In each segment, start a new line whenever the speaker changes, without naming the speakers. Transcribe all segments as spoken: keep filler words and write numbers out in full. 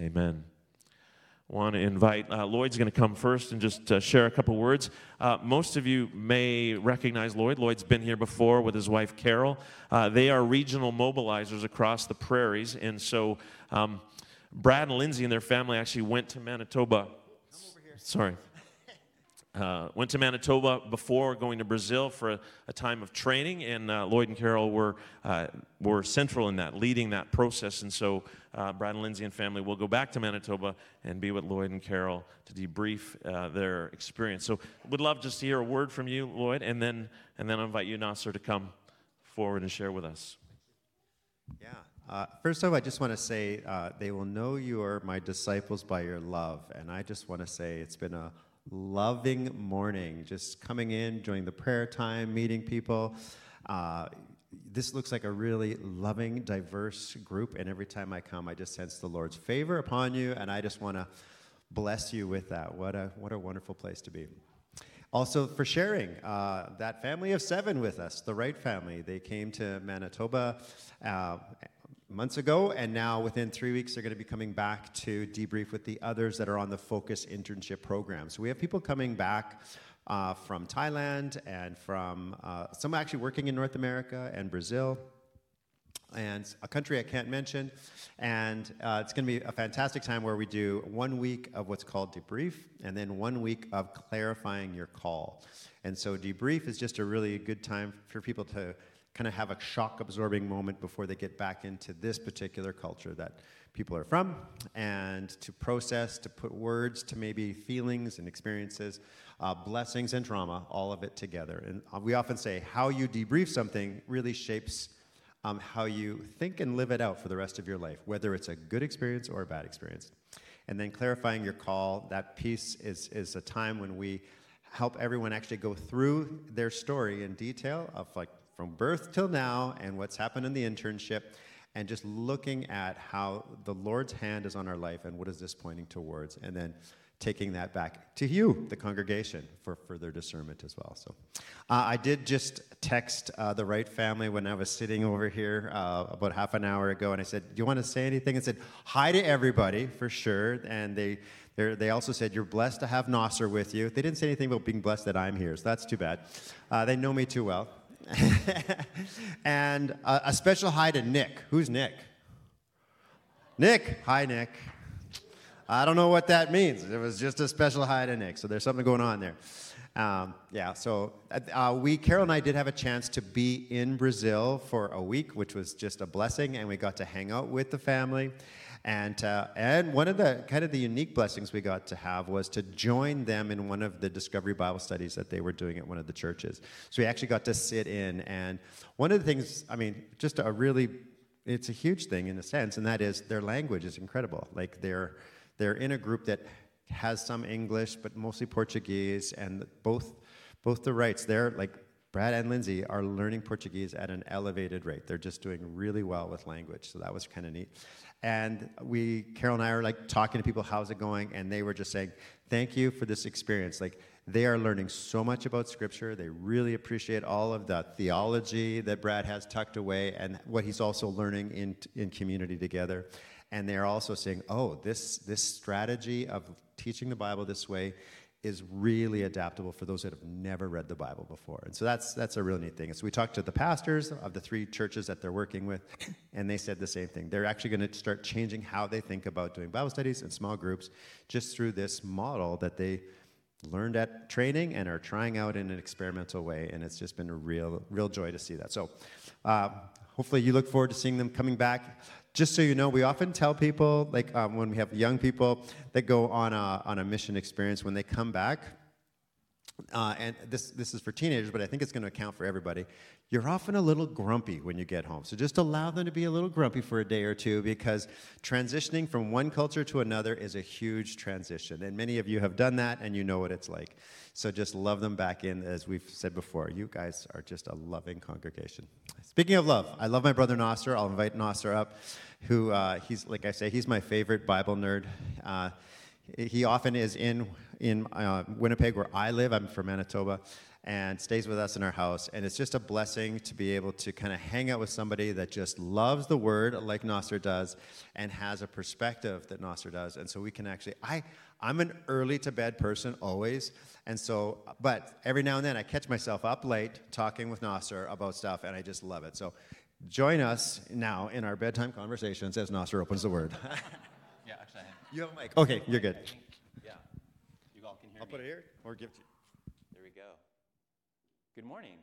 Amen. I want to invite, uh, Lloyd's going to come first and just uh, share a couple words. Uh, most of you may recognize Lloyd. Lloyd's been here before with his wife, Carol. Uh, they are regional mobilizers across the prairies, and so um, Brad and Lindsay and their family actually went to Manitoba.
Come over here.
Sorry. Uh, went to Manitoba before going to Brazil for a, a time of training, and uh, Lloyd and Carol were uh, were central in that, leading that process. And so uh, Brad and Lindsay and family will go back to Manitoba and be with Lloyd and Carol to debrief uh, their experience. So would love just to hear a word from you, Lloyd, and then and then I'll invite you, Nasser, to come forward and share with us.
Yeah. Uh, first off, I just want to say uh, they will know you are my disciples by your love, and I just want to say it's been a loving morning, just coming in, joining the prayer time, meeting people. Uh, this looks like a really loving, diverse group, and every time I come, I just sense the Lord's favor upon you, and I just want to bless you with that. What a what a wonderful place to be. Also, for sharing uh, that family of seven with us, the Wright family. They came to Manitoba uh, months ago, and now within three weeks they're going to be coming back to debrief with the others that are on the Focus internship program. So we have people coming back uh, from Thailand and from uh, some actually working in North America and Brazil and a country I can't mention. And uh, it's going to be a fantastic time where we do one week of what's called debrief and then one week of clarifying your call. And so debrief is just a really good time for people to kind of have a shock-absorbing moment before they get back into this particular culture that people are from, and to process, to put words to maybe feelings and experiences, uh, blessings and trauma, all of it together. And we often say how you debrief something really shapes um, how you think and live it out for the rest of your life, whether it's a good experience or a bad experience. And then clarifying your call, that piece is, is a time when we help everyone actually go through their story in detail of like from birth till now and what's happened in the internship, and just looking at how the Lord's hand is on our life and what is this pointing towards, and then taking that back to you, the congregation, for further discernment as well. So uh, I did just text uh, the Wright family when I was sitting over here uh, about half an hour ago, and I said, do you want to say anything? And said, hi to everybody, for sure. And they they also said, you're blessed to have Nasser with you. They didn't say anything about being blessed that I'm here, so that's too bad. Uh, they know me too well. And uh, a special hi to Nick. Who's Nick? Nick. Hi, Nick. I don't know what that means. It was just a special hi to Nick. So there's something going on there. Um, yeah, so uh, we, Carol and I did have a chance to be in Brazil for a week, which was just a blessing, and we got to hang out with the family. And uh, and one of the kind of the unique blessings we got to have was to join them in one of the Discovery Bible studies that they were doing at one of the churches. So we actually got to sit in, and one of the things, I mean, just a really, it's a huge thing in a sense, and that is their language is incredible. Like they're they're in a group that has some English, but mostly Portuguese, and both both the Wrights, they're like Brad and Lindsay are learning Portuguese at an elevated rate. They're just doing really well with language, so that was kind of neat. And we, Carol and I are like talking to people, how's it going? And they were just saying, thank you for this experience. Like they are learning so much about Scripture. They really appreciate all of the theology that Brad has tucked away and what he's also learning in in community together. And they're also saying, oh, this this strategy of teaching the Bible this way is really adaptable for those that have never read the Bible before. And so that's that's a real neat thing. So we talked to the pastors of the three churches that they're working with, and they said the same thing. They're actually going to start changing how they think about doing Bible studies in small groups just through this model that they learned at training and are trying out in an experimental way, and it's just been a real, real joy to see that. So uh, hopefully you look forward to seeing them coming back. Just so you know, we often tell people, like um, when we have young people that go on a, on a mission experience, when they come back, uh, and this this is for teenagers, but I think it's going to account for everybody, you're often a little grumpy when you get home. So just allow them to be a little grumpy for a day or two, because transitioning from one culture to another is a huge transition. And many of you have done that, and you know what it's like. So just love them back in, as we've said before. You guys are just a loving congregation. Speaking of love, I love my brother Nasser. I'll invite Nasser up, who, uh, he's like I say, he's my favorite Bible nerd. Uh, he often is in, in uh, Winnipeg, where I live. I'm from Manitoba. and stays with us in our house. And it's just a blessing to be able to kind of hang out with somebody that just loves the Word like Nasser does and has a perspective that Nasser does. And so we can actually, I, I'm an early to bed person always. And so, but every now and then I catch myself up late talking with Nasser about stuff, and I just love it. So join us now in our bedtime conversations as Nasser opens the Word.
Yeah, actually, I have.
You have a mic. Okay, you're good.
Yeah, you all can hear
I'll
me.
put it here or give it to you.
There we go. Good morning.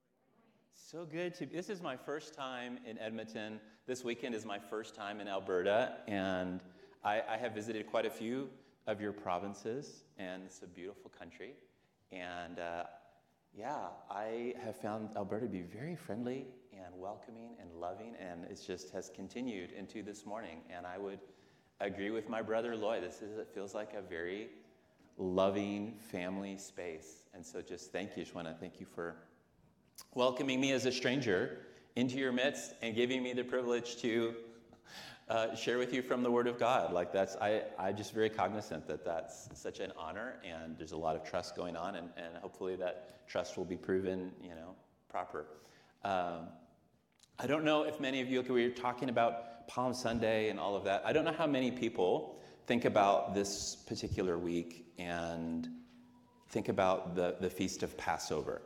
So good to. This is my first time in Edmonton. This weekend is my first time in Alberta, and I, I have visited quite a few of your provinces, and it's a beautiful country. And uh, yeah, I have found Alberta to be very friendly and welcoming and loving, and it just has continued into this morning. And I would agree with my brother Lloyd. This is, it feels like a very loving family space. And so just thank you. Just want to thank you for welcoming me as a stranger into your midst and giving me the privilege to uh, share with you from the Word of God. Like that's, I, I'm just very cognizant that that's such an honor, and there's a lot of trust going on, and, and hopefully that trust will be proven, you know, proper. Um, I don't know if many of you, okay, we were talking about Palm Sunday and all of that. I don't know how many people think about this particular week and think about the, the Feast of Passover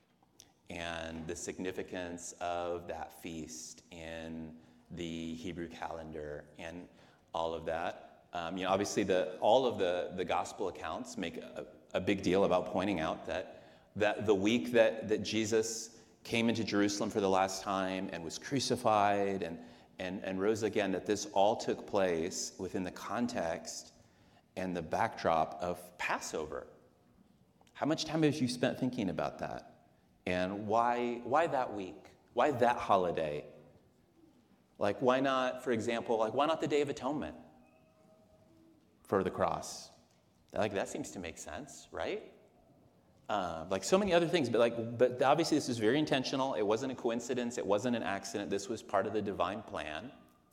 and the significance of that feast in the Hebrew calendar and all of that. Um, you know, obviously, the all of the, the gospel accounts make a, a big deal about pointing out that that the week that, that Jesus came into Jerusalem for the last time and was crucified and, and, and rose again, that this all took place within the context and the backdrop of Passover. How much time have you spent thinking about that? And why, why that week? Why that holiday? Like, why not, for example, like, why not the Day of Atonement for the cross? Like, that seems to make sense, right? Uh, like so many other things, but like, but obviously this is very intentional. It wasn't a coincidence. It wasn't an accident. This was part of the divine plan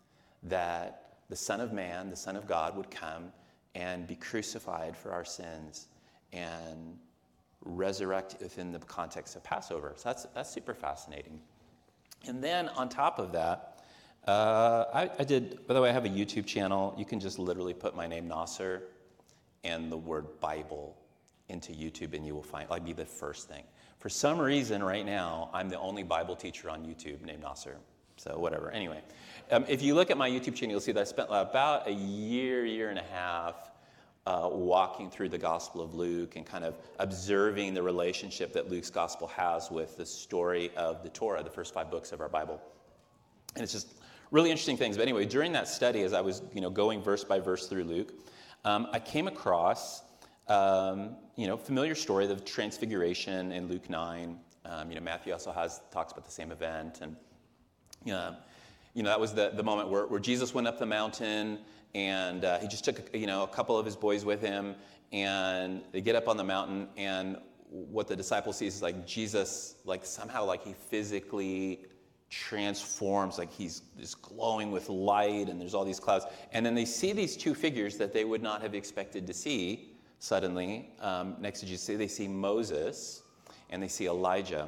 that the Son of Man, the Son of God, would come and be crucified for our sins and resurrect within the context of Passover. So that's that's super fascinating. And then on top of that, uh, I, I did. By the way, I have a YouTube channel. You can just literally put my name, Nasser, and the word Bible into YouTube, and you will find, like, be the first thing. For some reason, right now, I'm the only Bible teacher on YouTube named Nasser. So whatever. Anyway, um, if you look at my YouTube channel, you'll see that I spent about a year, year and a half uh, walking through the Gospel of Luke and kind of observing the relationship that Luke's Gospel has with the story of the Torah, the first five books of our Bible. And it's just really interesting things. But anyway, during that study, as I was, you know, going verse by verse through Luke, um, I came across Um, you know, familiar story of Transfiguration in Luke nine. Um, you know, Matthew also has talks about the same event, and uh, you know, that was the the moment where, where Jesus went up the mountain, and uh, he just took you know a couple of his boys with him, and they get up on the mountain, and what the disciples see is like Jesus, like somehow like he physically transforms, like he's just glowing with light, and there's all these clouds, and then they see these two figures that they would not have expected to see. Suddenly, um, next to Jesus, they see Moses and they see Elijah.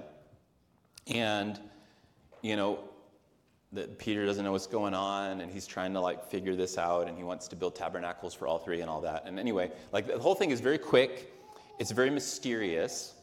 And, you know, that Peter doesn't know what's going on, and he's trying to, like, figure this out, and he wants to build tabernacles for all three and all that. And anyway, like, the whole thing is very quick. It's very mysterious.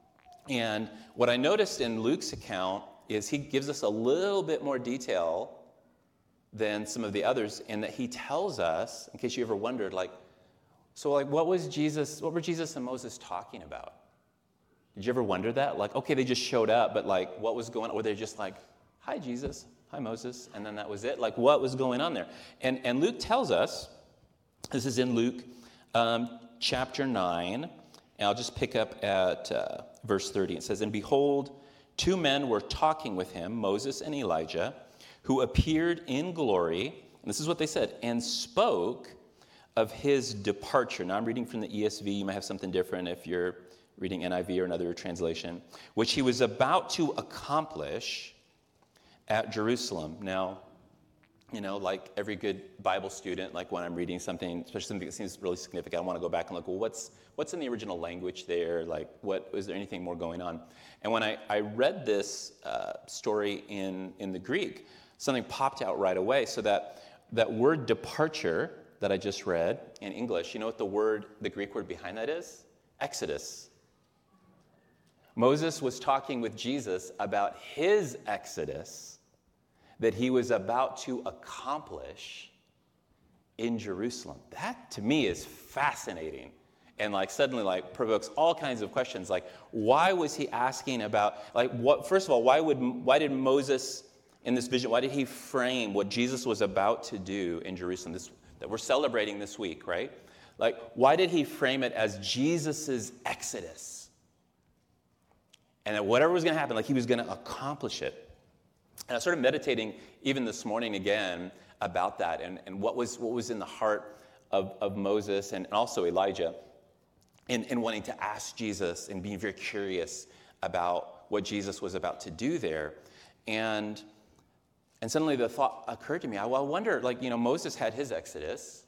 And what I noticed in Luke's account is he gives us a little bit more detail than some of the others, in that he tells us, in case you ever wondered, like, so, like, what was Jesus, what were Jesus and Moses talking about? Did you ever wonder that? Like, okay, they just showed up, but, like, what was going on? Were they just like, hi, Jesus, hi, Moses, and then that was it? Like, what was going on there? And, and Luke tells us, this is in Luke um, chapter nine, and I'll just pick up at uh, verse thirty. It says, and behold, two men were talking with him, Moses and Elijah, who appeared in glory, and this is what they said, and spoke of his departure. Now I'm reading from the E S V. You might have something different if you're reading N I V or another translation, which he was about to accomplish at Jerusalem. Now, you know, like every good Bible student, like when I'm reading something, especially something that seems really significant, I want to go back and look, well, what's what's in the original language there? Like, what is there anything more going on? And when I, I read this uh, story in, in the Greek, something popped out right away. So that that word departure that I just read in English, you know what the word, the Greek word behind that is? Exodus. Moses was talking with Jesus about his exodus that he was about to accomplish in Jerusalem. That, to me, is fascinating. And, like, suddenly, like, provokes all kinds of questions. Like, why was he asking about, like, what, first of all, why would, why did Moses, in this vision, why did he frame what Jesus was about to do in Jerusalem, this, that we're celebrating this week, right? Like, why did he frame it as Jesus's exodus? And that whatever was going to happen, like, he was going to accomplish it. And I started meditating even this morning again about that and, and what was what was in the heart of, of Moses and also Elijah in, in wanting to ask Jesus and being very curious about what Jesus was about to do there. And and suddenly the thought occurred to me, I, well, I wonder, like, you know, Moses had his exodus.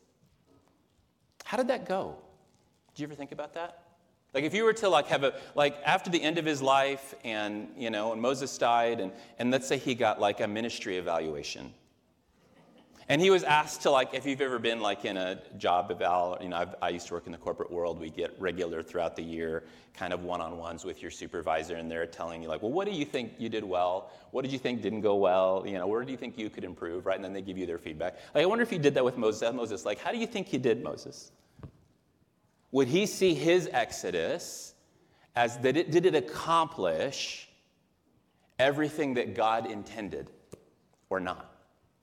How did that go? Did you ever think about that? Like, if you were to, like, have a, like, after the end of his life and, you know, and Moses died, and, and let's say he got, like, a ministry evaluation. And he was asked to, like, if you've ever been, like, in a job eval, you know, I've, I used to work in the corporate world. We get regular throughout the year kind of one-on-ones with your supervisor, and they're telling you, like, well, what do you think you did well? What did you think didn't go well? You know, where do you think you could improve, right? And then they give you their feedback. Like, I wonder if you did that with Moses. Moses, like, how do you think you did, Moses? Would he see his exodus as that it did it accomplish everything that God intended or not?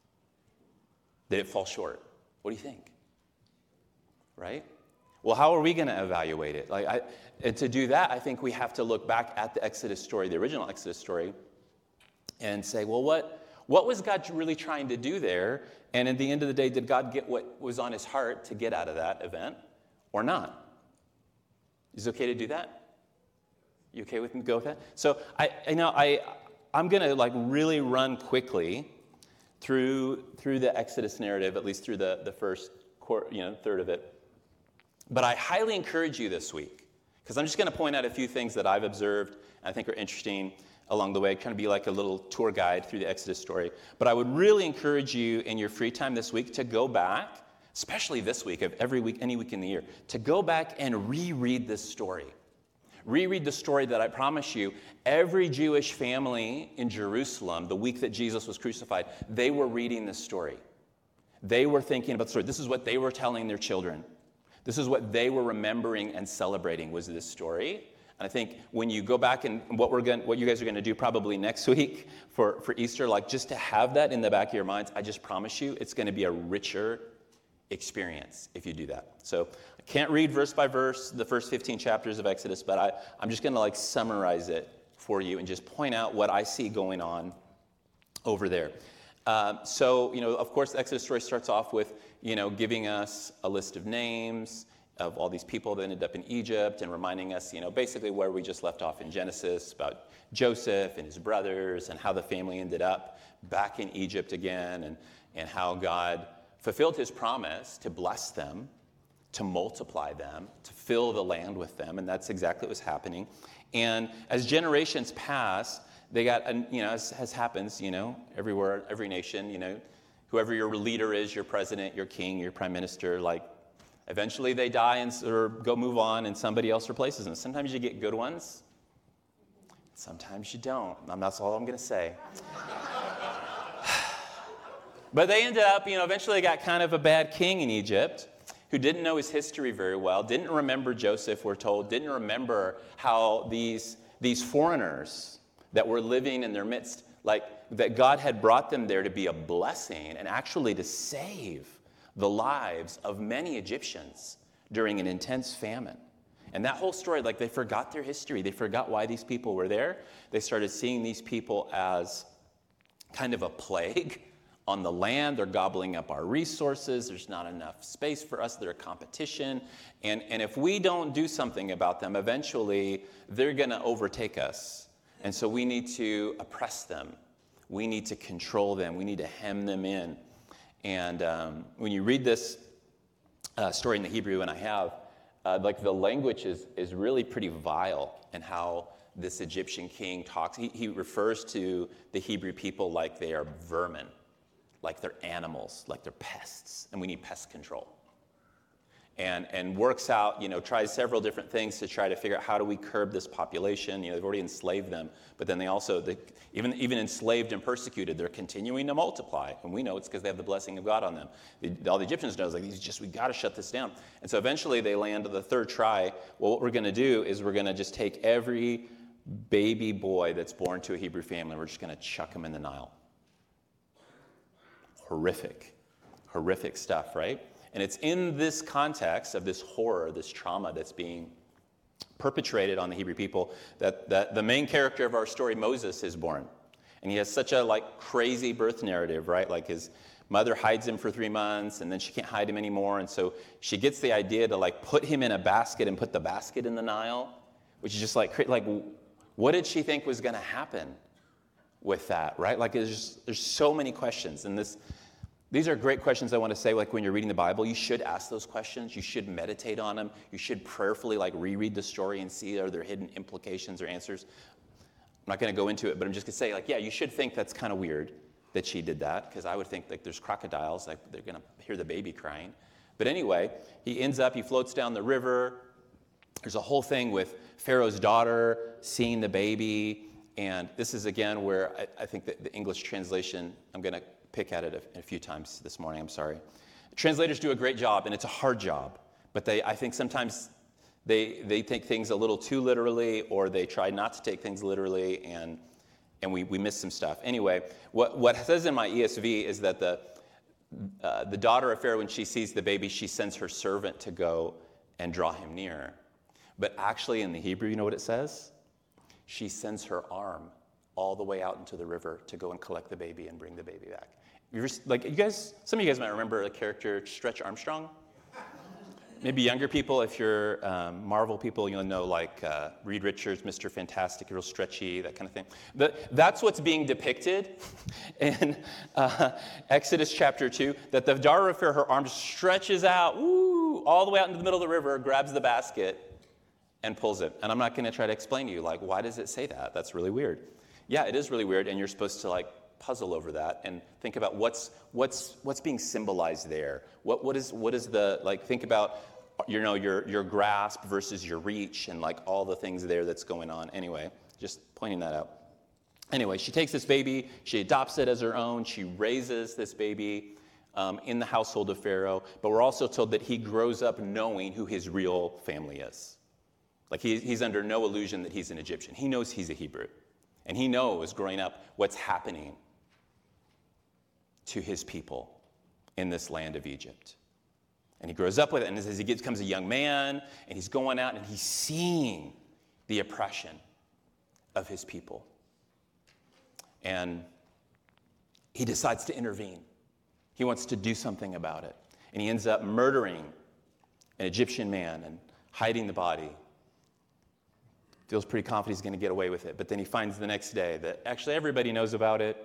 Did it fall short? What do you think? Right? Well, how are we going to evaluate it? Like, I, and to do that, I think we have to look back at the Exodus story, the original Exodus story, and say, well, what, what was God really trying to do there? And at the end of the day, did God get what was on his heart to get out of that event or not? Is it okay to do that? You okay with me? Go with that? So I, I know I, I'm going to like really run quickly through through the Exodus narrative, at least through the the first quarter, you know, third of it. But I highly encourage you this week, because I'm just going to point out a few things that I've observed and I think are interesting along the way, kind of be like a little tour guide through the Exodus story. But I would really encourage you in your free time this week to go back, especially this week, of every week, any week in the year, to go back and reread this story. Reread the story that I promise you, every Jewish family in Jerusalem, the week that Jesus was crucified, they were reading this story. They were thinking about the story. This is what they were telling their children. This is what they were remembering and celebrating, was this story. And I think when you go back and what we're going, what you guys are going to do probably next week for, for Easter, like just to have that in the back of your minds, I just promise you it's going to be a richer experience if you do that. So I can't read verse by verse the first fifteen chapters of Exodus, but I, I'm just going to like summarize it for you and just point out what I see going on over there. Um, so, you know, of course, the Exodus story starts off with, you know, giving us a list of names of all these people that ended up in Egypt and reminding us, you know, basically where we just left off in Genesis about Joseph and his brothers and how the family ended up back in Egypt again, and, and how God fulfilled his promise to bless them, to multiply them, to fill the land with them, and that's exactly what was happening. And as generations pass, they got, you know, as, as happens, you know, everywhere, every nation, you know, whoever your leader is, your president, your king, your prime minister, like, eventually they die and or go move on, and somebody else replaces them. Sometimes you get good ones, sometimes you don't. And that's all I'm going to say. But they ended up, you know, eventually they got kind of a bad king in Egypt who didn't know his history very well, didn't remember Joseph, we're told, didn't remember how these, these foreigners that were living in their midst, like that God had brought them there to be a blessing and actually to save the lives of many Egyptians during an intense famine. And that whole story, like they forgot their history. They forgot why these people were there. They started seeing these people as kind of a plague on the land. They're gobbling up our resources. There's not enough space for us. They're a competition. And, and if we don't do something about them, eventually they're going to overtake us. And so we need to oppress them. We need to control them. We need to hem them in. And um, when you read this uh, story in the Hebrew, and I have, uh, like the language is, is really pretty vile in how this Egyptian king talks. He, he refers to the Hebrew people like they are vermin, like they're animals, like they're pests, and we need pest control. And, and works out, you know, tries several different things to try to figure out how do we curb this population. You know, they've already enslaved them, but then they also, they, even, even enslaved and persecuted, they're continuing to multiply. And we know it's because they have the blessing of God on them. The, all the Egyptians know is like, just, we got to shut this down. And so eventually they land on the third try. Well, what we're going to do is we're going to just take every baby boy that's born to a Hebrew family, we're just going to chuck him in the Nile. Horrific, horrific stuff, right? And it's in this context of this horror, this trauma that's being perpetrated on the Hebrew people that, that the main character of our story, Moses, is born. And he has such a like crazy birth narrative, right? Like his mother hides him for three months and then she can't hide him anymore. And so she gets the idea to like put him in a basket and put the basket in the Nile, which is just like, like what did she think was going to happen with that, right? Like there's, just, there's so many questions. And this... These are great questions I want to say, like when you're reading the Bible, you should ask those questions. You should meditate on them. You should prayerfully like reread the story and see are there hidden implications or answers. I'm not going to go into it, but I'm just going to say, like, yeah, you should think that's kind of weird that she did that, because I would think like there's crocodiles, like they're going to hear the baby crying. But anyway, he ends up, he floats down the river. There's a whole thing with Pharaoh's daughter seeing the baby. And this is, again, where I, I think that the English translation, I'm going to pick at it a, a few times this morning, I'm sorry. Translators do a great job, and it's a hard job. But they, I think sometimes they they take things a little too literally, or they try not to take things literally, and and we, we miss some stuff. Anyway, what, what it says in my E S V is that the, uh, the daughter of Pharaoh, when she sees the baby, she sends her servant to go and draw him near. But actually in the Hebrew, you know what it says? She sends her arm all the way out into the river to go and collect the baby and bring the baby back. You ever, like you guys, some of you guys might remember the character Stretch Armstrong. Maybe younger people, if you're um, Marvel people, you'll know like uh, Reed Richards, Mister Fantastic, real stretchy, that kind of thing. The, that's what's being depicted in uh, Exodus chapter two, that the daughter of Pharaoh, her arm stretches out, woo, all the way out into the middle of the river, grabs the basket, and pulls it. And I'm not going to try to explain to you, like, why does it say that? That's really weird. Yeah, it is really weird, and you're supposed to like puzzle over that and think about what's what's what's being symbolized there. What what is what is the like? Think about you know your your grasp versus your reach, and like all the things there that's going on. Anyway, just pointing that out. Anyway, she takes this baby, she adopts it as her own, she raises this baby um, in the household of Pharaoh. But we're also told that he grows up knowing who his real family is. Like he, he's under no illusion that he's an Egyptian. He knows he's a Hebrew. And he knows growing up what's happening to his people in this land of Egypt. And he grows up with it, and as he becomes a young man, and he's going out and he's seeing the oppression of his people. And he decides to intervene. He wants to do something about it. And he ends up murdering an Egyptian man and hiding the body. Feels pretty confident he's going to get away with it. But then he finds the next day that actually everybody knows about it.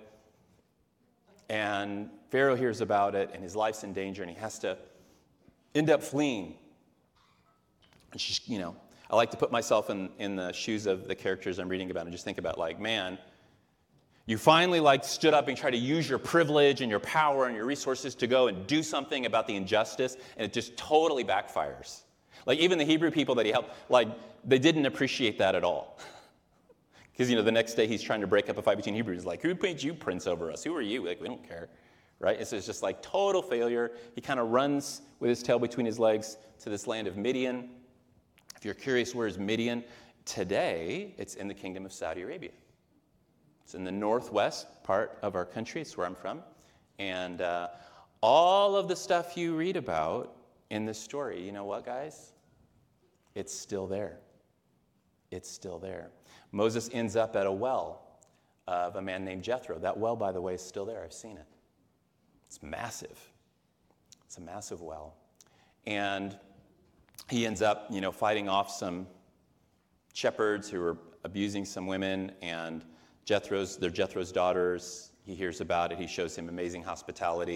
And Pharaoh hears about it, and his life's in danger, and he has to end up fleeing. And she's, you know, I like to put myself in, in the shoes of the characters I'm reading about and just think about, like, man, you finally, like, stood up and tried to use your privilege and your power and your resources to go and do something about the injustice, and it just totally backfires. Like, even the Hebrew people that he helped, like, they didn't appreciate that at all. Because, you know, the next day he's trying to break up a fight between Hebrews. Like, who made you prince over us? Who are you? Like, we don't care, right? So it's just like total failure. He kind of runs with his tail between his legs to this land of Midian. If you're curious, where is Midian? Today, it's in the kingdom of Saudi Arabia. It's in the northwest part of our country. It's where I'm from. And uh, all of the stuff you read about in this story, you know what, guys? It's still there. It's still there. Moses ends up at a well of a man named Jethro. That well, by the way, is still there. I've seen it. It's massive. It's a massive well. And he ends up, you know, fighting off some shepherds who were abusing some women, and Jethro's, they're Jethro's daughters. He hears about it. He shows him amazing hospitality,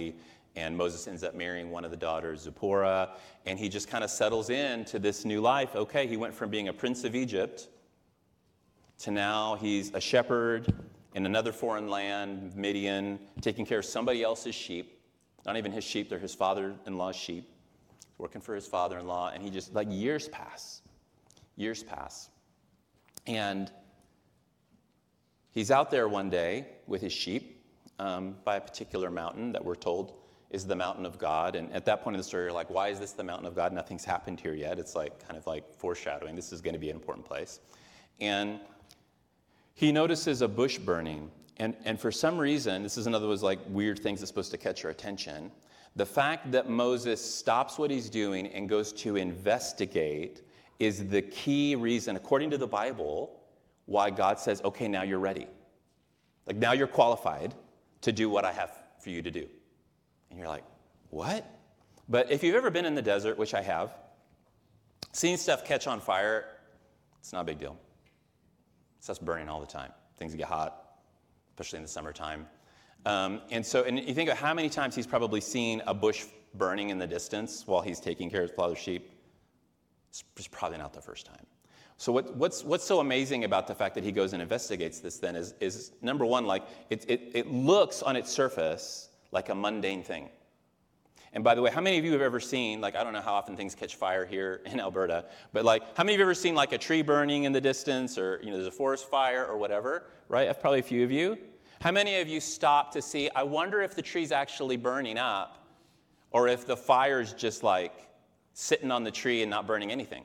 And Moses ends up marrying one of the daughters, Zipporah, and he just kind of settles into this new life. Okay, he went from being a prince of Egypt to now he's a shepherd in another foreign land, Midian, taking care of somebody else's sheep. Not even his sheep, they're his father-in-law's sheep. He's working for his father-in-law, and he just, like, years pass. Years pass. And he's out there one day with his sheep um, by a particular mountain that we're told is the mountain of God. And at that point in the story, you're like, why is this the mountain of God? Nothing's happened here yet. It's like kind of like foreshadowing. This is going to be an important place. And he notices a bush burning. And, and for some reason, this is another of those like weird things that's supposed to catch your attention. The fact that Moses stops what he's doing and goes to investigate is the key reason, according to the Bible, why God says, okay, now you're ready. Like now you're qualified to do what I have for you to do. And you're like, what? But if you've ever been in the desert, which I have, seeing stuff catch on fire, it's not a big deal. Stuff's burning all the time. Things get hot, especially in the summertime. Um, and so, and you think of how many times he's probably seen a bush burning in the distance while he's taking care of his father's sheep. It's probably not the first time. So what, what's what's so amazing about the fact that he goes and investigates this then is, is number one, like it, it, it looks on its surface like a mundane thing. And by the way, how many of you have ever seen, like, I don't know how often things catch fire here in Alberta, but like, how many of you have ever seen like a tree burning in the distance, or, you know, there's a forest fire or whatever, right? That's probably a few of you. How many of you stop to see, I wonder if the tree's actually burning up, or if the fire's just like sitting on the tree and not burning anything?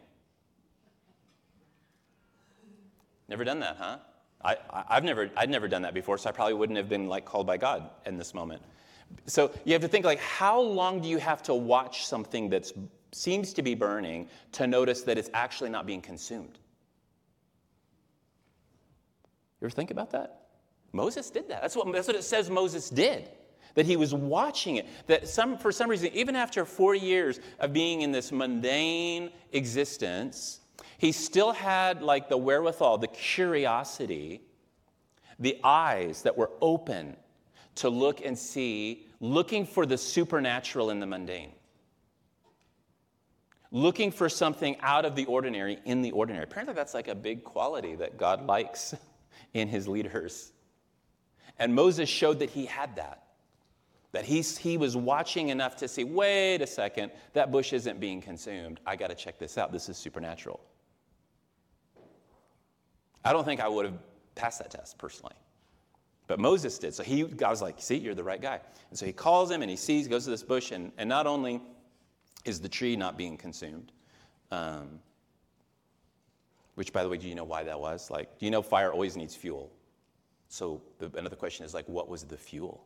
Never done that, huh? I, I've never, I'd never done that before, so I probably wouldn't have been like called by God in this moment. So you have to think, like, how long do you have to watch something that seems to be burning to notice that it's actually not being consumed? You ever think about that? Moses did that. That's what, that's what it says Moses did, that he was watching it. That some, for some reason, even after four years of being in this mundane existence, he still had like the wherewithal, the curiosity, the eyes that were open to look and see, looking for the supernatural in the mundane. Looking for something out of the ordinary in the ordinary. Apparently that's like a big quality that God likes in his leaders. And Moses showed that he had that. That he, he was watching enough to see, wait a second, that bush isn't being consumed. I got to check this out. This is supernatural. I don't think I would have passed that test personally. But Moses did. So he, God was like, see, you're the right guy. And so he calls him and he sees, goes to this bush, and, and not only is the tree not being consumed, um, which, by the way, do you know why that was? Like, do you know fire always needs fuel? So the, another question is like, what was the fuel?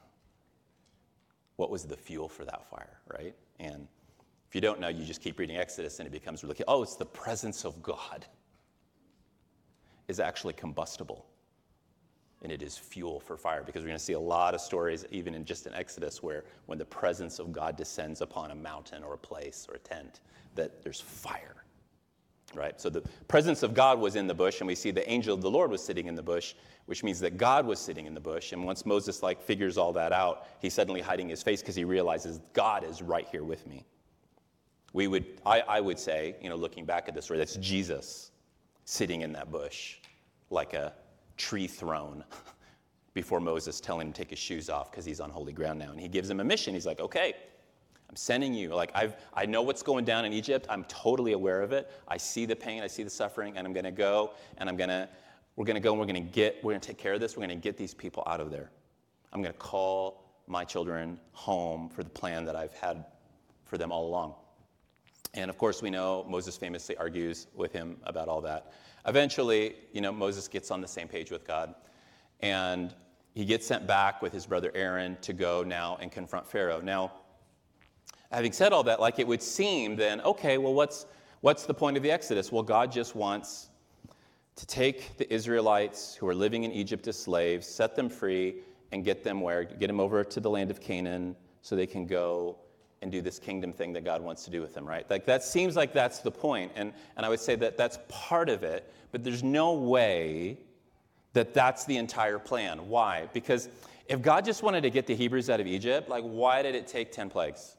What was the fuel for that fire, right? And if you don't know, you just keep reading Exodus and it becomes really, oh, it's the presence of God is actually combustible. And it is fuel for fire, because we're going to see a lot of stories, even in just in Exodus, where when the presence of God descends upon a mountain or a place or a tent, that there's fire, right? So the presence of God was in the bush, and we see the angel of the Lord was sitting in the bush, which means that God was sitting in the bush. And once Moses like figures all that out, he's suddenly hiding his face because he realizes God is right here with me. We would, I, I would say, you know, looking back at this story, that's Jesus sitting in that bush like a tree throne before Moses telling him to take his shoes off because he's on holy ground now. And he gives him a mission. He's like, okay, I'm sending you. Like, I've, I know what's going down in Egypt. I'm totally aware of it. I see the pain. I see the suffering. And I'm going to go, and I'm going to, we're going to go, and we're going to get, we're going to take care of this. We're going to get these people out of there. I'm going to call my children home for the plan that I've had for them all along. And of course, we know Moses famously argues with him about all that. Eventually, you know, Moses gets on the same page with God, and he gets sent back with his brother Aaron to go now and confront Pharaoh. Now, having said all that, like, it would seem then, okay, well, what's what's the point of the Exodus? Well, God just wants to take the Israelites who are living in Egypt as slaves, set them free, and get them where? Get them over to the land of Canaan so they can go and do this kingdom thing that God wants to do with them, right? Like, that seems like that's the point. And, and I would say that that's part of it, but there's no way that that's the entire plan. Why? Because If God just wanted to get the Hebrews out of Egypt, like, why did it take ten plagues?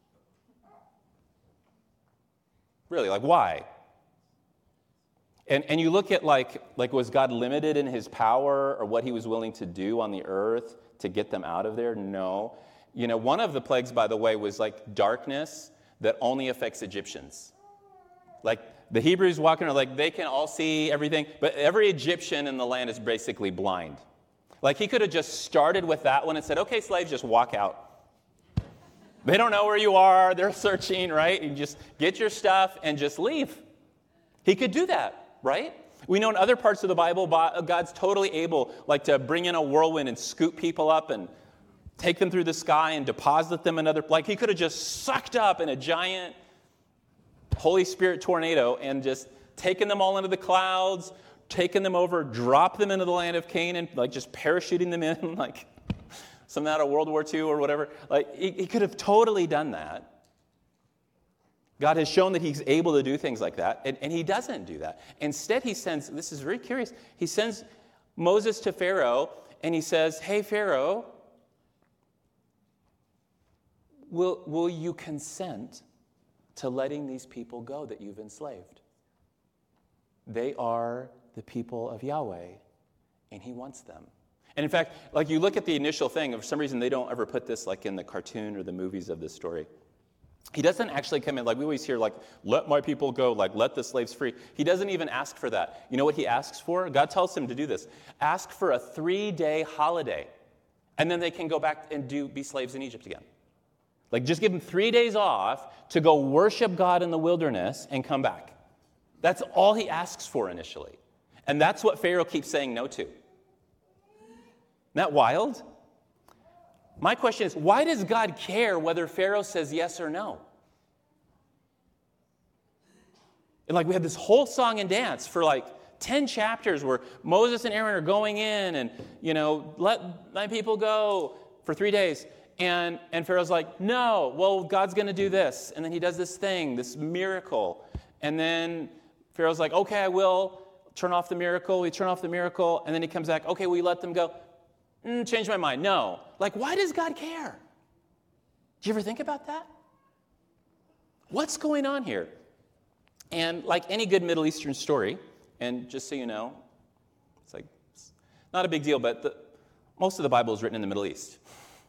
Really, like, why? And and you look at, like, like was God limited in his power or what he was willing to do on the earth to get them out of there? No. You know, one of the plagues, by the way, was like darkness that only affects Egyptians. Like, the Hebrews walking around, like, they can all see everything, but every Egyptian in the land is basically blind. Like, he could have just started with that one and said, okay, slaves, just walk out. They don't know where you are. They're searching, right? You just get your stuff and just leave. He could do that, right? We know in other parts of the Bible, God's totally able, like, to bring in a whirlwind and scoop people up and take them through the sky and deposit them in another. Like, he could have just sucked up in a giant Holy Spirit tornado and just taken them all into the clouds, taken them over, dropped them into the land of Canaan, like just parachuting them in, like something out of World War Two or whatever. Like, he, he could have totally done that. God has shown that he's able to do things like that, and, and he doesn't do that. Instead, he sends, this is very curious, he sends Moses to Pharaoh, and he says, hey, Pharaoh, will, will you consent to letting these people go that you've enslaved? They are the people of Yahweh, and he wants them. And in fact, like, you look at the initial thing, for some reason they don't ever put this like in the cartoon or the movies of this story. He doesn't actually come in, like we always hear, like, let my people go, like, let the slaves free. He doesn't even ask for that. You know what he asks for? God tells him to do this. Ask for a three-day holiday, and then they can go back and do be slaves in Egypt again. Like, just give them three days off to go worship God in the wilderness and come back. That's all he asks for initially. And that's what Pharaoh keeps saying no to. Isn't that wild? My question is, why does God care whether Pharaoh says yes or no? And like, we have this whole song and dance for like ten chapters where Moses and Aaron are going in and, you know, let my people go for three days. And, and Pharaoh's like, no, well, God's going to do this. And then he does this thing, this miracle. And then Pharaoh's like, okay, I will. Turn off the miracle. We turn off the miracle. And then he comes back, okay, we let them go. Mm, change my mind. No. Like, why does God care? Do you ever think about that? What's going on here? And like any good Middle Eastern story, and just so you know, it's like, it's not a big deal, but the, most of the Bible is written in the Middle East.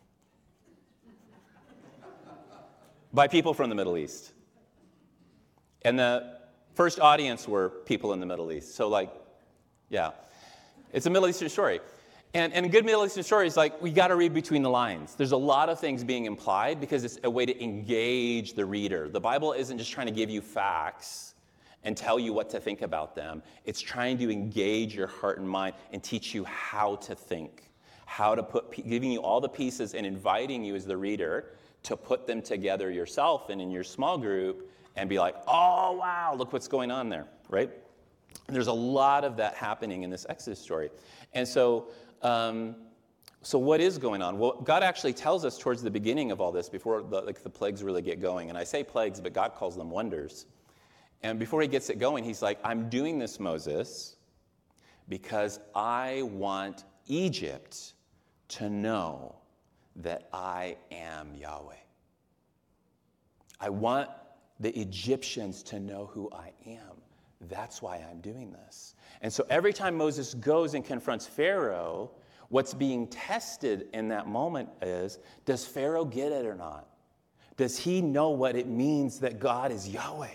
By people from the Middle East. And the first audience were people in the Middle East. So, like, yeah, it's a Middle Eastern story. And, and a good Middle Eastern story is like, we got to read between the lines. There's a lot of things being implied because it's a way to engage the reader. The Bible isn't just trying to give you facts and tell you what to think about them. It's trying to engage your heart and mind and teach you how to think, how to put, giving you all the pieces and inviting you as the reader to put them together yourself and in your small group and be like, oh, wow, look what's going on there, right? And there's a lot of that happening in this Exodus story. And so, um, so what is going on? Well, God actually tells us towards the beginning of all this, before the, like the plagues really get going. And I say plagues, but God calls them wonders. And before he gets it going, he's like, I'm doing this, Moses, because I want Egypt to know that I am Yahweh. I want the Egyptians to know who I am. That's why I'm doing this. And so every time Moses goes and confronts Pharaoh, what's being tested in that moment is, does Pharaoh get it or not? Does he know what it means that God is Yahweh?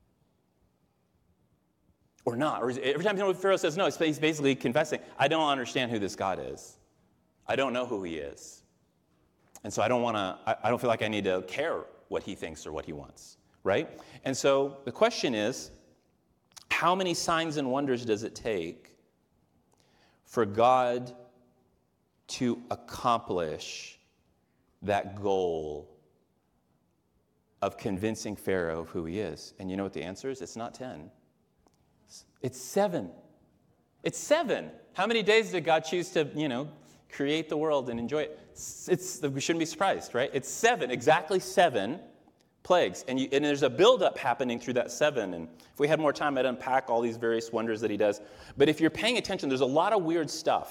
Or not? Or is, every time Pharaoh says no, he's basically confessing, I don't understand who this God is. I don't know who he is. And so I don't want to, I, I don't feel like I need to care what he thinks or what he wants, right? And so the question is, how many signs and wonders does it take for God to accomplish that goal of convincing Pharaoh of who he is? And you know what the answer is? It's not ten. It's seven. It's seven. How many days did God choose to, you know, create the world and enjoy it? It's, it's we shouldn't be surprised, right? It's seven, exactly seven plagues. And, you, and there's a buildup happening through that seven. And if we had more time, I'd unpack all these various wonders that he does. But if you're paying attention, there's a lot of weird stuff.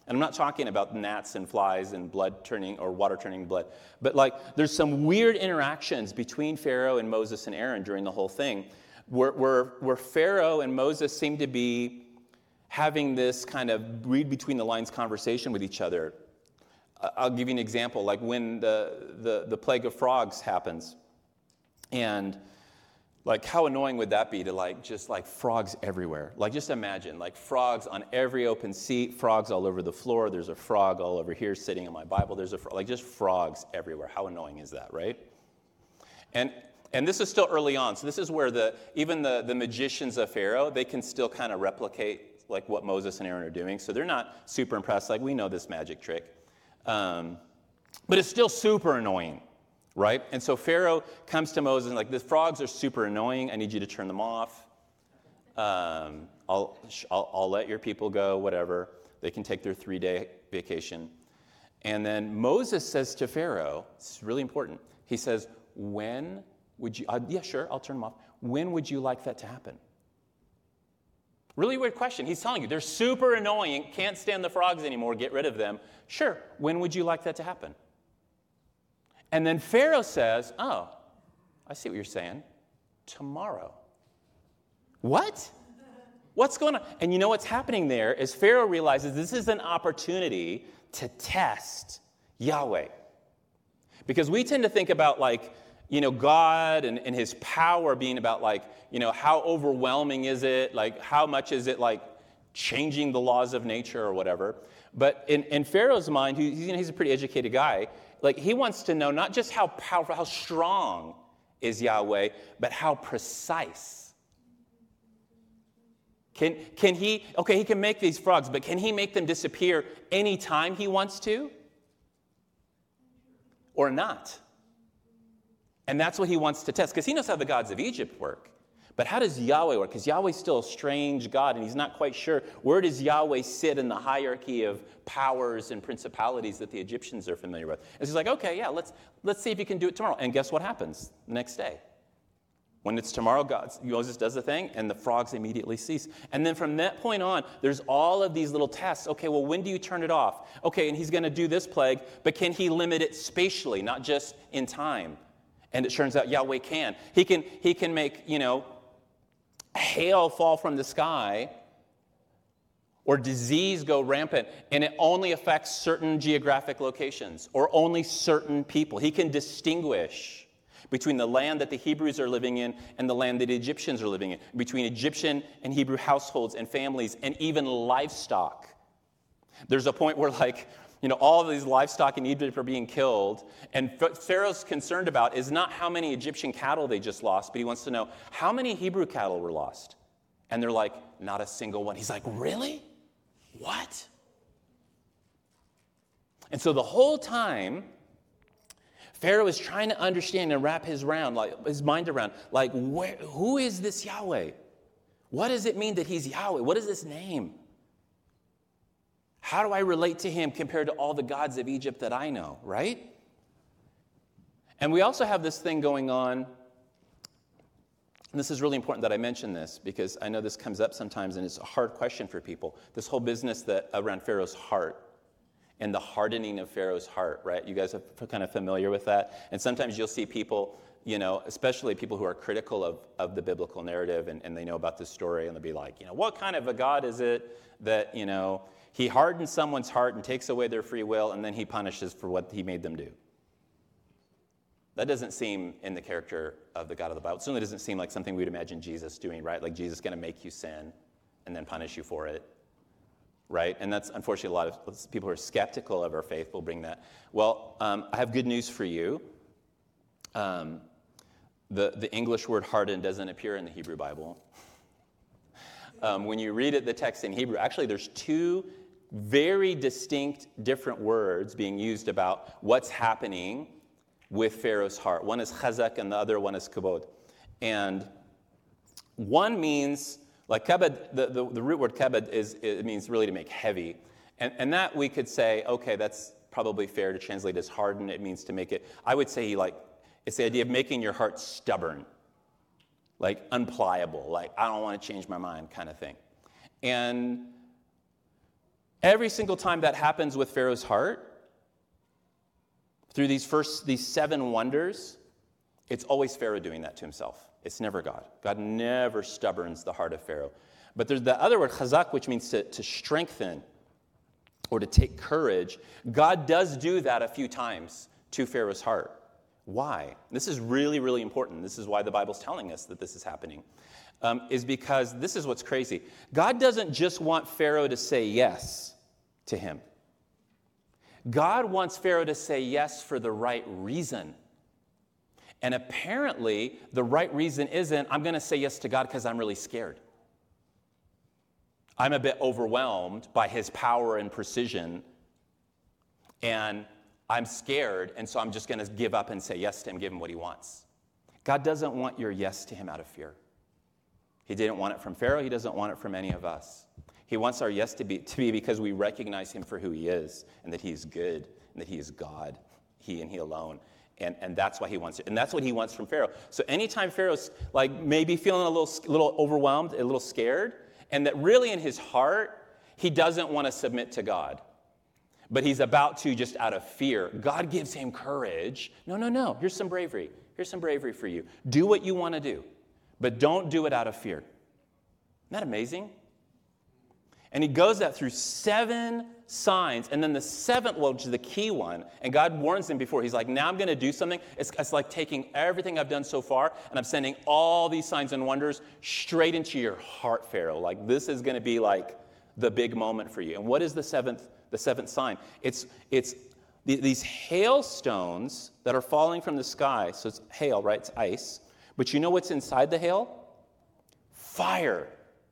And I'm not talking about gnats and flies and blood turning or water turning blood. But like there's some weird interactions between Pharaoh and Moses and Aaron during the whole thing where, where, where Pharaoh and Moses seem to be having this kind of read between the lines conversation with each other. I'll give you an example. Like when the, the, the plague of frogs happens. And like, how annoying would that be to like, just like frogs everywhere? Like, just imagine, like frogs on every open seat, frogs all over the floor. There's a frog all over here sitting in my Bible. There's a frog, like just frogs everywhere. How annoying is that, right? And and this is still early on. So this is where the even the, the magicians of Pharaoh, they can still kind of replicate like what Moses and Aaron are doing. So they're not super impressed. Like, we know this magic trick. Um, but it's still super annoying. Right? And so Pharaoh comes to Moses and like, the frogs are super annoying. I need you to turn them off. Um, I'll, I'll, I'll let your people go, whatever. They can take their three-day vacation. And then Moses says to Pharaoh, it's really important. He says, when would you, uh, yeah, sure, I'll turn them off. When would you like that to happen? Really weird question. He's telling you, they're super annoying, can't stand the frogs anymore, get rid of them. Sure, when would you like that to happen? And then Pharaoh says, oh, I see what you're saying. Tomorrow. What? What's going on? And you know what's happening there is Pharaoh realizes this is an opportunity to test Yahweh. Because we tend to think about like, you know, God and, and his power being about like, you know, how overwhelming is it? Like, how much is it like changing the laws of nature or whatever? But in, in Pharaoh's mind, he, you know, he's a pretty educated guy. Like, he wants to know not just how powerful, how strong is Yahweh, but how precise. Can, can he, okay, he can make these frogs, but can he make them disappear anytime he wants to? Or not? And that's what he wants to test, because he knows how the gods of Egypt work. But how does Yahweh work? Because Yahweh's still a strange God, and he's not quite sure where does Yahweh sit in the hierarchy of powers and principalities that the Egyptians are familiar with. And so he's like, okay, yeah, let's let's see if you can do it tomorrow. And guess what happens the next day? When it's tomorrow, God, Moses does the thing, and the frogs immediately cease. And then from that point on, there's all of these little tests. Okay, well, when do you turn it off? Okay, and he's going to do this plague, but can he limit it spatially, not just in time? And it turns out Yahweh can. He can, he can make, you know, hail fall from the sky or disease go rampant, and it only affects certain geographic locations or only certain people. He can distinguish between the land that the Hebrews are living in and the land that the Egyptians are living in, between Egyptian and Hebrew households and families and even livestock. There's a point where, like, you know, all of these livestock in Egypt are being killed, and Pharaoh's concerned about is not how many Egyptian cattle they just lost, but he wants to know how many Hebrew cattle were lost. And they're like, not a single one. He's like, really? What? And so the whole time, Pharaoh is trying to understand and wrap his, round, like, his mind around, like, where, who is this Yahweh? What does it mean that he's Yahweh? What is his name? How do I relate to him compared to all the gods of Egypt that I know, right? And we also have this thing going on, and this is really important that I mention this because I know this comes up sometimes and it's a hard question for people. This whole business that around Pharaoh's heart and the hardening of Pharaoh's heart, right? You guys are kind of familiar with that. And sometimes you'll see people, you know, especially people who are critical of, of the biblical narrative and, and they know about this story and they'll be like, you know, what kind of a God is it that, you know, he hardens someone's heart and takes away their free will, and then he punishes for what he made them do. That doesn't seem in the character of the God of the Bible. It certainly doesn't seem like something we'd imagine Jesus doing, right? Like Jesus is going to make you sin and then punish you for it, right? And that's unfortunately a lot of people who are skeptical of our faith will bring that. Well, um, I have good news for you. Um, the, the English word harden doesn't appear in the Hebrew Bible. Um, when you read it, the text in Hebrew, actually there's two very distinct different words being used about what's happening with Pharaoh's heart. One is chazak and the other one is kabod. And one means, like kabod, the, the, the root word kabod is, it means really to make heavy. And, and that we could say, okay, that's probably fair to translate as harden. It means to make it, I would say like, it's the idea of making your heart stubborn, like unpliable, like I don't want to change my mind kind of thing. And Every single time that happens with Pharaoh's heart, through these first, these seven wonders, it's always Pharaoh doing that to himself. It's never God. God never stubborns the heart of Pharaoh. But there's the other word, chazak, which means to, to strengthen or to take courage. God does do that a few times to Pharaoh's heart. Why? This is really, really important. This is why the Bible's telling us that this is happening. Um, is because this is what's crazy. God doesn't just want Pharaoh to say yes to him. God wants Pharaoh to say yes for the right reason. And apparently, the right reason isn't, I'm going to say yes to God because I'm really scared. I'm a bit overwhelmed by his power and precision, and I'm scared, and so I'm just going to give up and say yes to him, give him what he wants. God doesn't want your yes to him out of fear. He didn't want it from Pharaoh. He doesn't want it from any of us. He wants our yes to be, to be because we recognize him for who he is, and that he is good, and that he is God, he and he alone. And, and that's why he wants it. And that's what he wants from Pharaoh. So anytime Pharaoh's like maybe feeling a little, little overwhelmed, a little scared, and that really in his heart, he doesn't want to submit to God, but he's about to just out of fear, God gives him courage. No, no, no. Here's some bravery. Here's some bravery for you. Do what you want to do, but don't do it out of fear. Isn't that amazing? And he goes that through seven signs. And then the seventh one, which is the key one, and God warns him before. He's like, now I'm going to do something. It's, it's like taking everything I've done so far, and I'm sending all these signs and wonders straight into your heart, Pharaoh. Like, this is going to be like the big moment for you. And what is the seventh, the seventh sign? It's, it's the, these hailstones that are falling from the sky. So it's hail, right? It's ice. But you know what's inside the hail? Fire.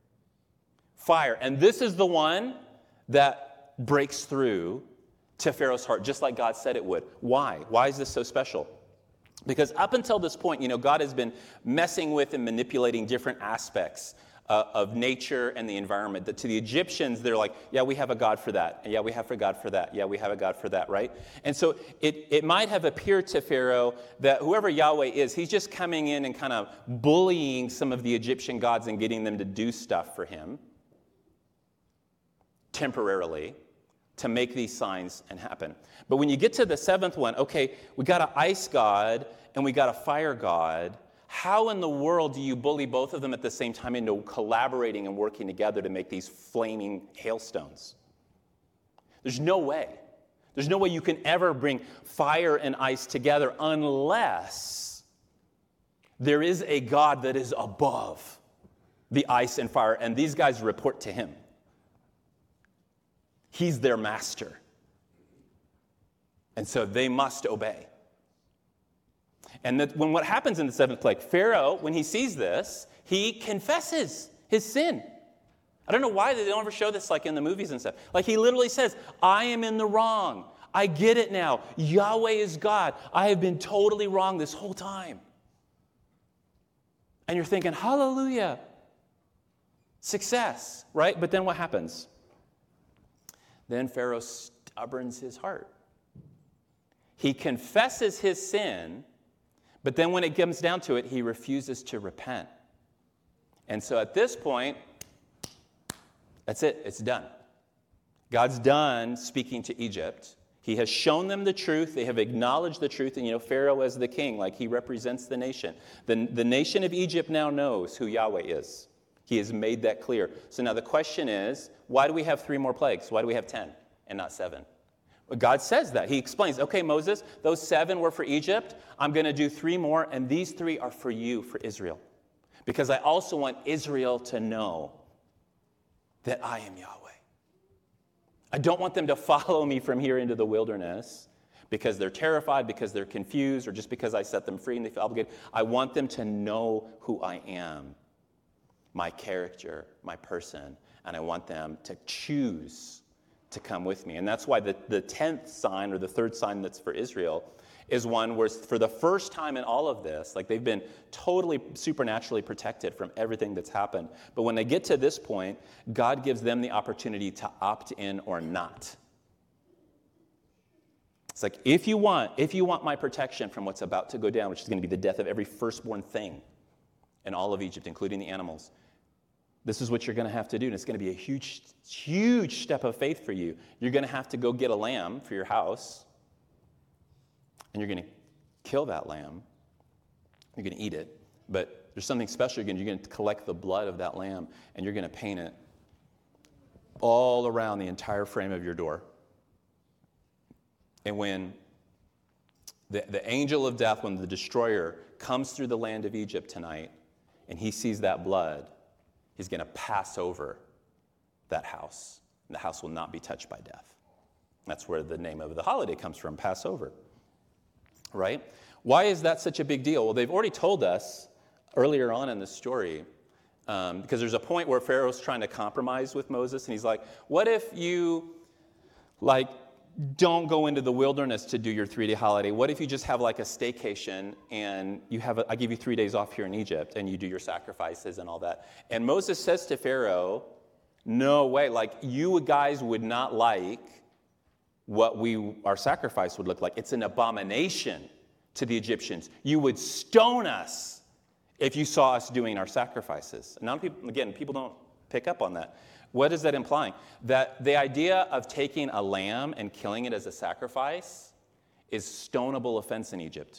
Fire. And this is the one that breaks through to Pharaoh's heart, just like God said it would. Why? Why is this so special? Because up until this point, you know, God has been messing with and manipulating different aspects uh, of nature and the environment. That to the Egyptians, they're like, yeah, we have a God for that. And yeah, we have a God for that. Yeah, we have a God for that, right? And so it, it might have appeared to Pharaoh that whoever Yahweh is, he's just coming in and kind of bullying some of the Egyptian gods and getting them to do stuff for him temporarily, to make these signs and happen. But when you get to the seventh one, okay, we got an ice god and we got a fire god. How in the world do you bully both of them at the same time into collaborating and working together to make these flaming hailstones? There's no way. There's no way you can ever bring fire and ice together unless there is a God that is above the ice and fire, and these guys report to him. He's their master. And so they must obey. And that when what happens in the seventh plague, Pharaoh, when he sees this, he confesses his sin. I don't know why they don't ever show this like in the movies and stuff. Like he literally says, I am in the wrong. I get it now. Yahweh is God. I have been totally wrong this whole time. And you're thinking, hallelujah. Success, right? But then what happens? Then Pharaoh stubborns his heart. He confesses his sin, but then when it comes down to it, he refuses to repent. And so at this point, that's it. It's done. God's done speaking to Egypt. He has shown them the truth. They have acknowledged the truth. And, you know, Pharaoh as the king, like he represents the nation. The, the nation of Egypt now knows who Yahweh is. He has made that clear. So now the question is, why do we have three more plagues? Why do we have ten and not seven? Well, God says that. He explains, okay, Moses, those seven were for Egypt. I'm going to do three more, and these three are for you, for Israel. Because I also want Israel to know that I am Yahweh. I don't want them to follow me from here into the wilderness because they're terrified, because they're confused, or just because I set them free and they feel obligated. I want them to know who I am, my character, my person, and I want them to choose to come with me. And that's why the, the tenth sign, or the third sign that's for Israel, is one where for the first time in all of this, like they've been totally supernaturally protected from everything that's happened. But when they get to this point, God gives them the opportunity to opt in or not. It's like, if you want, if you want my protection from what's about to go down, which is going to be the death of every firstborn thing in all of Egypt, including the animals, this is what you're going to have to do, and it's going to be a huge, huge step of faith for you. You're going to have to go get a lamb for your house, and you're going to kill that lamb. You're going to eat it, but there's something special. You're going to, you're going to collect the blood of that lamb, and you're going to paint it all around the entire frame of your door. And when the, the angel of death, when the destroyer comes through the land of Egypt tonight, and he sees that blood, he's going to pass over that house. And the house will not be touched by death. That's where the name of the holiday comes from, Passover. Right? Why is that such a big deal? Well, they've already told us earlier on in the story, um, because there's a point where Pharaoh's trying to compromise with Moses, and he's like, what if you, like, don't go into the wilderness to do your three-day holiday? What if you just have like a staycation and you have a, I give you three days off here in Egypt and you do your sacrifices and all that? And Moses says to Pharaoh, no way, like you guys would not like what we our sacrifice would look like. It's an abomination to the Egyptians. You would stone us if you saw us doing our sacrifices. Now, people, again, people don't pick up on that. What is that implying? That the idea of taking a lamb and killing it as a sacrifice is stonable offense in Egypt.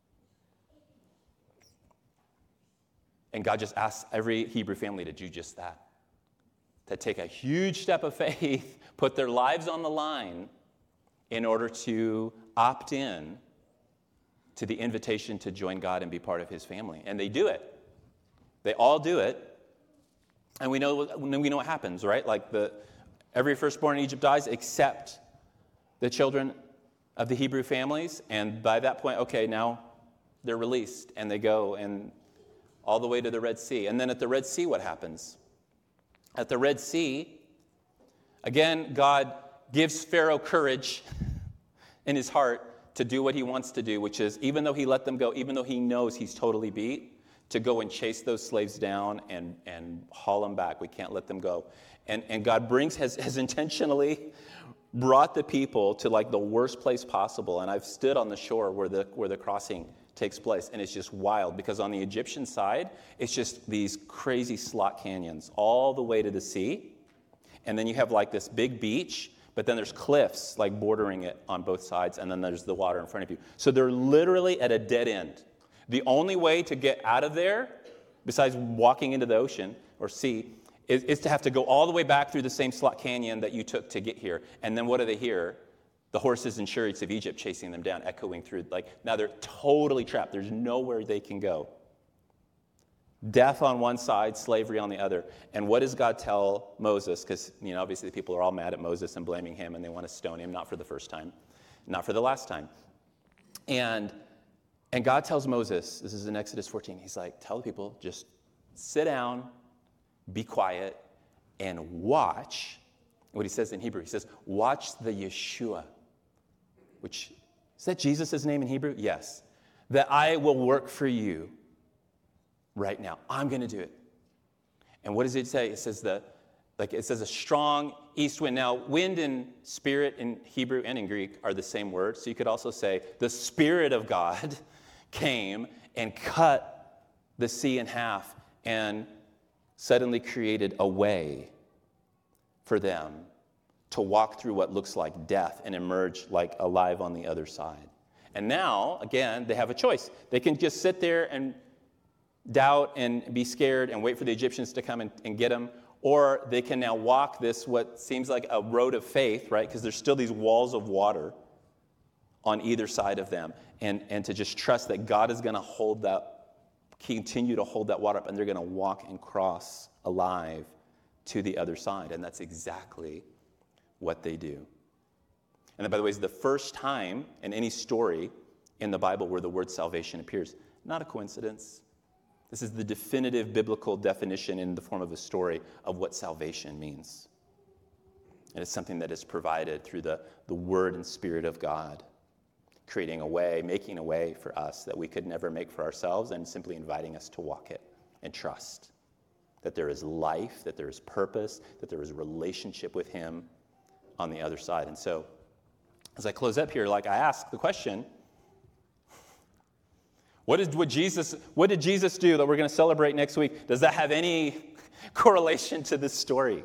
And God just asks every Hebrew family to do just that. To take a huge step of faith, put their lives on the line in order to opt in to the invitation to join God and be part of his family. And they do it. They all do it. And we know, we know what happens, right? Like the every firstborn in Egypt dies except the children of the Hebrew families. And by that point, okay, now they're released. And they go and all the way to the Red Sea. And then at the Red Sea, what happens? At the Red Sea, again, God gives Pharaoh courage in his heart to do what he wants to do, which is, even though he let them go, even though he knows he's totally beat, to go and chase those slaves down and, and haul them back. We can't let them go. And, and God brings, has, has intentionally brought the people to like the worst place possible. And I've stood on the shore where the, where the crossing takes place, and it's just wild, because on the Egyptian side, it's just these crazy slot canyons all the way to the sea. And then you have like this big beach, but then there's cliffs like bordering it on both sides, and then there's the water in front of you. So they're literally at a dead end. The only way to get out of there, besides walking into the ocean or sea, is, is to have to go all the way back through the same slot canyon that you took to get here. And then what do they hear? The horses and chariots of Egypt chasing them down, echoing through. Like, now they're totally trapped. There's nowhere they can go. Death on one side, slavery on the other. And what does God tell Moses? Because, you know, obviously the people are all mad at Moses and blaming him, and they want to stone him, not for the first time, not for the last time. And And God tells Moses, this is in Exodus fourteen, he's like, tell the people, just sit down, be quiet, and watch. What he says in Hebrew, he says, watch the Yeshua, which, is that Jesus' name in Hebrew? Yes. That I will work for you right now. I'm going to do it. And what does it say? It says that, like it says a strong east wind. Now, wind and spirit in Hebrew and in Greek are the same word. So you could also say the Spirit of God came and cut the sea in half and suddenly created a way for them to walk through what looks like death and emerge like alive on the other side. And now, again, they have a choice. They can just sit there and doubt and be scared and wait for the Egyptians to come and, and get them, or they can now walk this, what seems like a road of faith, right? Because there's still these walls of water on either side of them, and, and to just trust that God is going to hold that, continue to hold that water up, and they're going to walk and cross alive to the other side. And that's exactly what they do. And that, by the way, is the first time in any story in the Bible where the word salvation appears. Not a coincidence. This is the definitive biblical definition in the form of a story of what salvation means. And it's something that is provided through the, the Word and Spirit of God, creating a way, making a way for us that we could never make for ourselves, and simply inviting us to walk it and trust that there is life, that there is purpose, that there is a relationship with Him on the other side. And so, as I close up here, like I ask the question, what is what Jesus, what did Jesus do that we're going to celebrate next week? Does that have any correlation to this story.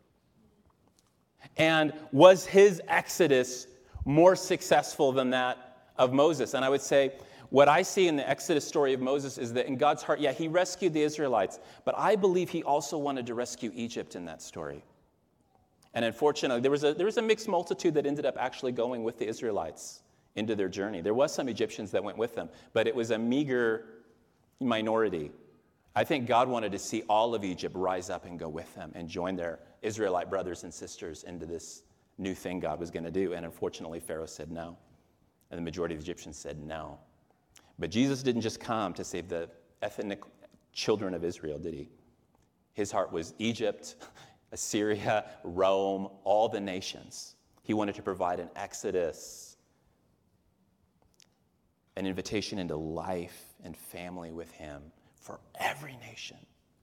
And was his exodus more successful than that of Moses? And I would say, what I see in the Exodus story of Moses is that in God's heart, yeah, he rescued the Israelites, but I believe he also wanted to rescue Egypt in that story. And unfortunately, there was a, there was a mixed multitude that ended up actually going with the Israelites into their journey. There was some Egyptians that went with them, but it was a meager minority. I think God wanted to see all of Egypt rise up and go with them and join their Israelite brothers and sisters into this new thing God was going to do. And unfortunately, Pharaoh said no. And the majority of the Egyptians said no. But Jesus didn't just come to save the ethnic children of Israel, did he? His heart was Egypt, Assyria, Rome, all the nations. He wanted to provide an exodus, an invitation into life and family with him for every nation.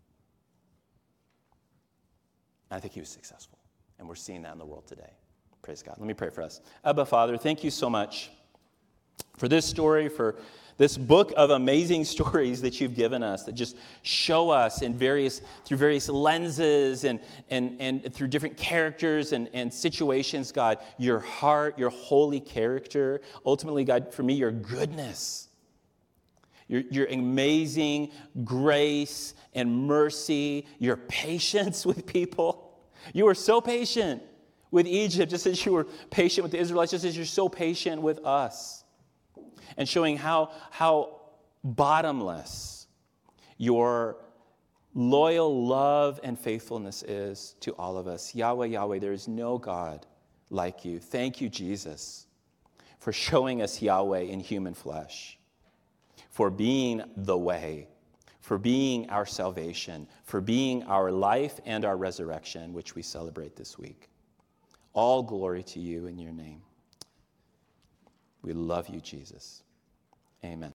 And I think he was successful. And we're seeing that in the world today. Praise God. Let me pray for us. Abba, Father, thank you so much for this story, for this book of amazing stories that you've given us that just show us in various through various lenses and and, and through different characters and, and situations, God, your heart, your holy character. Ultimately, God, for me, your goodness, your, your amazing grace and mercy, your patience with people. You were so patient with Egypt, just as you were patient with the Israelites, just as you're so patient with us. And showing how, how bottomless your loyal love and faithfulness is to all of us. Yahweh, Yahweh, there is no God like you. Thank you, Jesus, for showing us Yahweh in human flesh, for being the way, for being our salvation, for being our life and our resurrection, which we celebrate this week. All glory to you in your name. We love you, Jesus. Amen.